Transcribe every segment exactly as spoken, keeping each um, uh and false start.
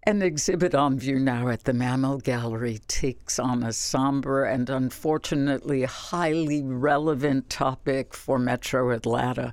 An exhibit on view now at the Mammal Gallery takes on a somber and unfortunately highly relevant topic for Metro Atlanta.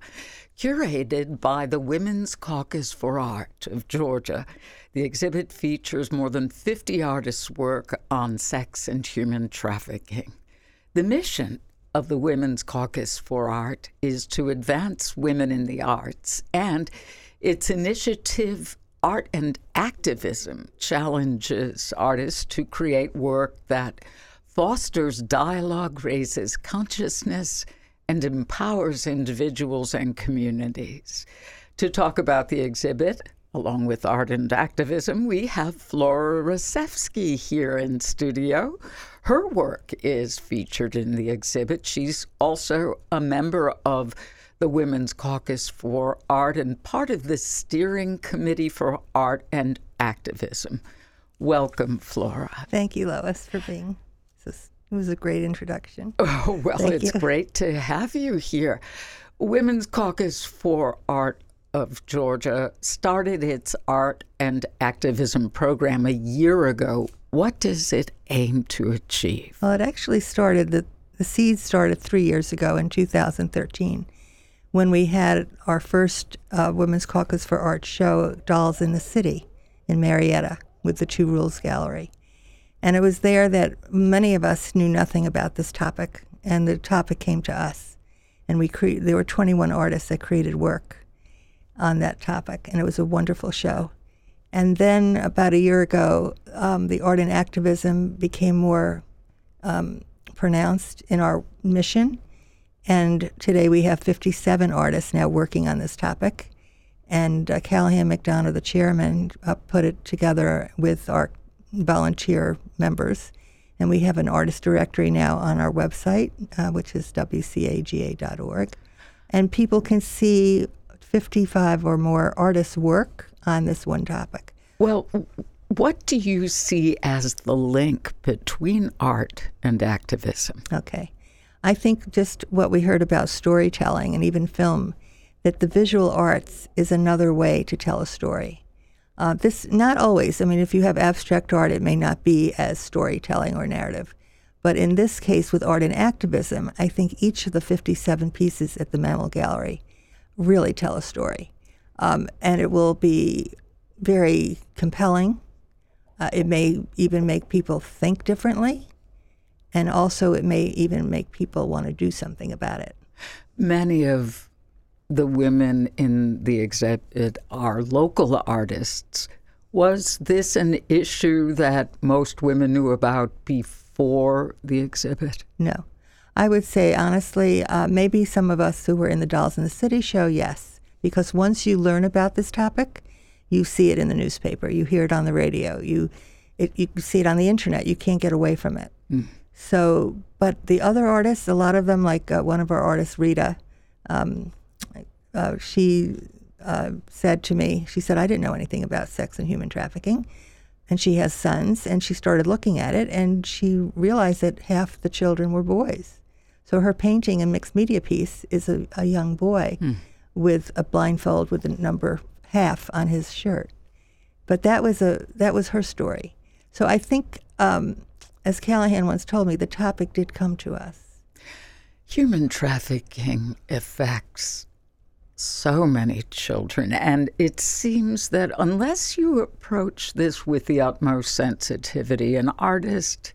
Curated by the Women's Caucus for Art of Georgia, the exhibit features more than fifty artists' work on sex and human trafficking. The mission of the Women's Caucus for Art is to advance women in the arts, and its initiative, Art and Activism, challenges artists to create work that fosters dialogue, raises consciousness, and empowers individuals and communities. To talk about the exhibit, along with Art and Activism, we have Flora Rasevsky here in studio. Her work is featured in the exhibit. She's also a member of the Women's Caucus for Art and part of the Steering Committee for Art and Activism. Welcome, Flora. Thank you, Lois, for being this. It was a great introduction. Oh, well, Thank it's you. great to have you here. Women's Caucus for Art of Georgia started its art and activism program a year ago. What does it aim to achieve? Well, it actually started, the, the seed started three years ago in two thousand thirteen when we had our first uh, Women's Caucus for Art show, Dolls in the City, in Marietta with the Two Rules Gallery. And it was there that many of us knew nothing about this topic, and the topic came to us. And we cre- there were twenty-one artists that created work on that topic, and it was a wonderful show. And then about a year ago, um, the art and activism became more um, pronounced in our mission. And today we have fifty-seven artists now working on this topic. And uh, Callahan McDonough, the chairman, uh, put it together with our volunteer members. And we have an artist directory now on our website, uh, which is w c a g a dot org. And people can see fifty-five or more artists' work on this one topic. Well, what do you see as the link between art and activism? Okay. I think just what we heard about storytelling and even film, that the visual arts is another way to tell a story. Uh, this, not always. I mean, if you have abstract art, it may not be as storytelling or narrative. But in this case, with art and activism, I think each of the fifty-seven pieces at the Mammal Gallery really tell a story. Um, and it will be very compelling. Uh, it may even make people think differently. And also it may even make people want to do something about it. Many of the women in the exhibit are local artists. Was this an issue that most women knew about before the exhibit? No. I would say, honestly, uh, maybe some of us who were in the Dolls in the City show, yes. Because once you learn about this topic, you see it in the newspaper, you hear it on the radio, you it, you see it on the internet. You can't get away from it. Mm. So, but the other artists, a lot of them, like uh, one of our artists, Rita, um, uh, she uh, said to me, she said, I didn't know anything about sex and human trafficking. And she has sons, and she started looking at it, and she realized that half the children were boys. So her painting and mixed media piece is a, a young boy mm. with a blindfold with the number half on his shirt. But that was a that was her story. So I think, um, as Callahan once told me, the topic did come to us. Human trafficking affects so many children, and it seems that unless you approach this with the utmost sensitivity, an artist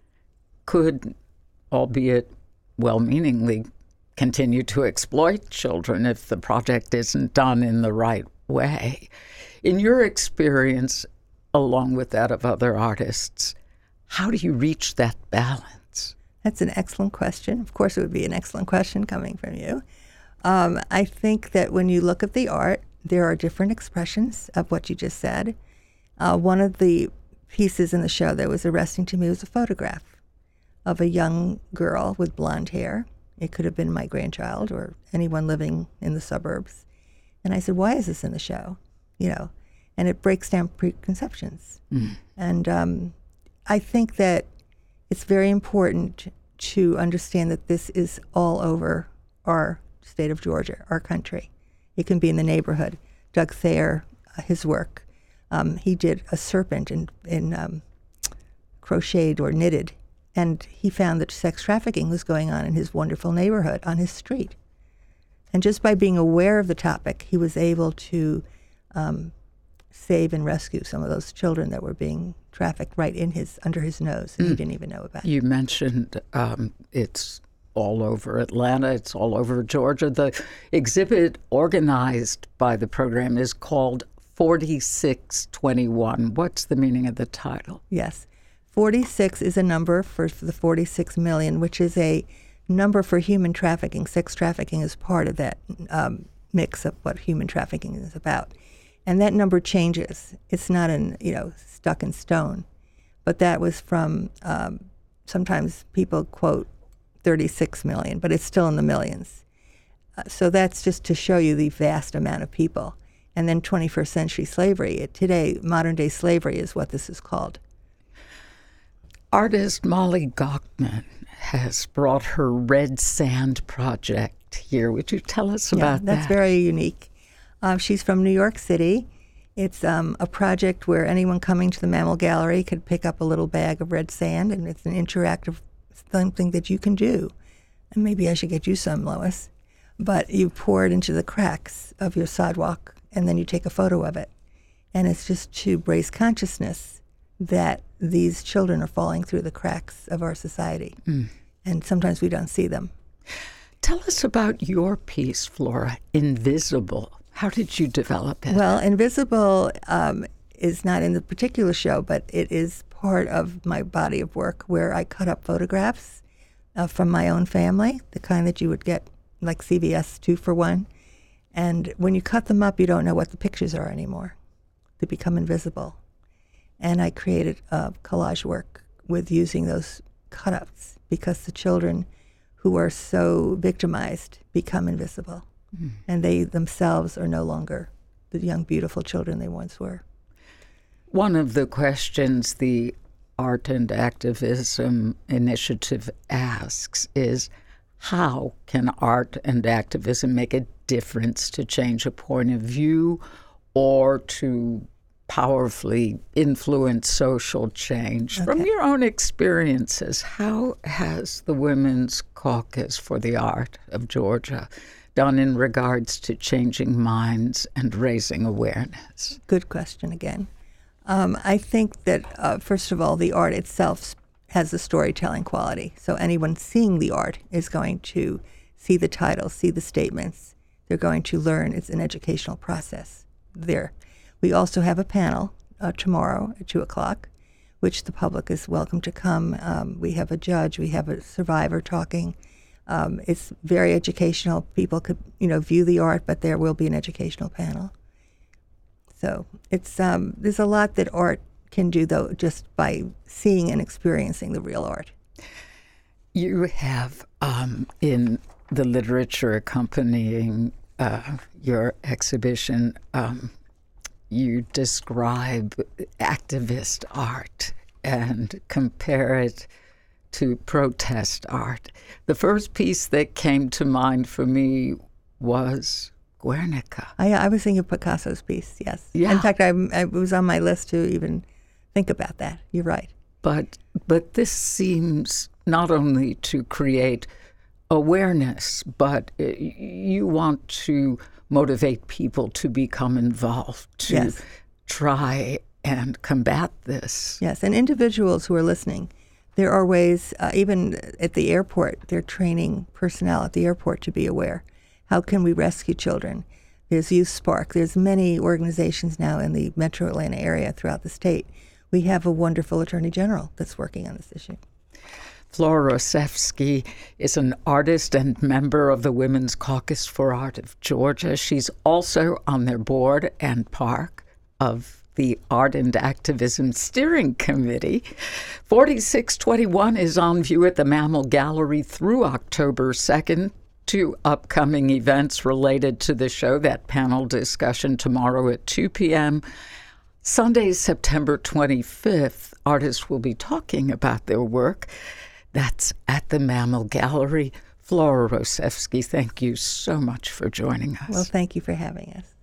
could, albeit well-meaningly, continue to exploit children if the project isn't done in the right way. In your experience, along with that of other artists, how do you reach that balance? That's an excellent question. Of course, it would be an excellent question coming from you. Um, I think that when you look at the art, there are different expressions of what you just said. Uh, one of the pieces in the show that was arresting to me was a photograph of a young girl with blonde hair. It could have been my grandchild or anyone living in the suburbs. And I said, why is this in the show? You know, and it breaks down preconceptions. Mm. And um, I think that it's very important to understand that this is all over our state of Georgia, our country. It can be in the neighborhood. Doug Thayer, uh, his work. Um, he did a serpent in, in um, crocheted or knitted, and he found that sex trafficking was going on in his wonderful neighborhood on his street. And just by being aware of the topic, he was able to um, save and rescue some of those children that were being trafficked right in his under his nose, and mm. he didn't even know about it. You mentioned um, it's all over Atlanta, it's all over Georgia. The exhibit organized by the program is called forty-six twenty-one. What's the meaning of the title? Yes. forty-six is a number for, for the forty-six million, which is a number for human trafficking. Sex trafficking is part of that um, mix of what human trafficking is about. And that number changes. It's not in, you know, stuck in stone. But that was from, um, sometimes people quote thirty-six million, but it's still in the millions. Uh, so that's just to show you the vast amount of people. And then twenty-first century slavery. It, today, modern day slavery is what this is called. Artist Molly Gauckman has brought her Red Sand project here. Would you tell us yeah, about that's that? That's very unique. Uh, she's from New York City. It's um, a project where anyone coming to the Mammal Gallery could pick up a little bag of red sand, and it's an interactive something that you can do. And maybe I should get you some, Lois. But you pour it into the cracks of your sidewalk, and then you take a photo of it. And it's just to raise consciousness that these children are falling through the cracks of our society. Mm. And sometimes we don't see them. Tell us about your piece, Flora, Invisible. How did you develop it? Well, Invisible um, is not in the particular show, but it is part of my body of work where I cut up photographs uh, from my own family, the kind that you would get like C V S two for one. And when you cut them up, you don't know what the pictures are anymore. They become invisible. And I created uh, collage work with using those cut-ups because the children who are so victimized become invisible. Mm. And they themselves are no longer the young, beautiful children they once were. One of the questions the Art and Activism Initiative asks is, how can art and activism make a difference to change a point of view or to powerfully influence social change? Okay. From your own experiences, how has the Women's Caucus for the Art of Georgia done in regards to changing minds and raising awareness? Good question again. Um, I think that, uh, first of all, the art itself has a storytelling quality. So anyone seeing the art is going to see the title, see the statements. They're going to learn. It's an educational process there. We also have a panel uh, tomorrow at two o'clock, which the public is welcome to come. Um, we have a judge. We have a survivor talking. Um, it's very educational. People could, you know, view the art, but there will be an educational panel. So it's um, there's a lot that art can do, though, just by seeing and experiencing the real art. You have um, in the literature accompanying uh, your exhibition, um, you describe activist art and compare it to protest art. The first piece that came to mind for me was Guernica. I, I was thinking of Picasso's piece, yes. Yeah. In fact, I, I, it was on my list to even think about that. You're right. But but this seems not only to create awareness, but you want to motivate people to become involved, to yes. try and combat this. Yes, and individuals who are listening, there are ways, uh, even at the airport, they're training personnel at the airport to be aware. How can we rescue children? There's Youth Spark. There's many organizations now in the metro Atlanta area throughout the state. We have a wonderful attorney general that's working on this issue. Flora Rosevsky is an artist and member of the Women's Caucus for Art of Georgia. She's also on their board and park of the Art and Activism Steering Committee. forty-six twenty-one is on view at the Mammal Gallery through October second. Two upcoming events related to the show, that panel discussion tomorrow at two p.m. Sunday, September twenty-fifth, artists will be talking about their work. That's at the Mammal Gallery. Flora Rosevsky, thank you so much for joining us. Well, thank you for having us.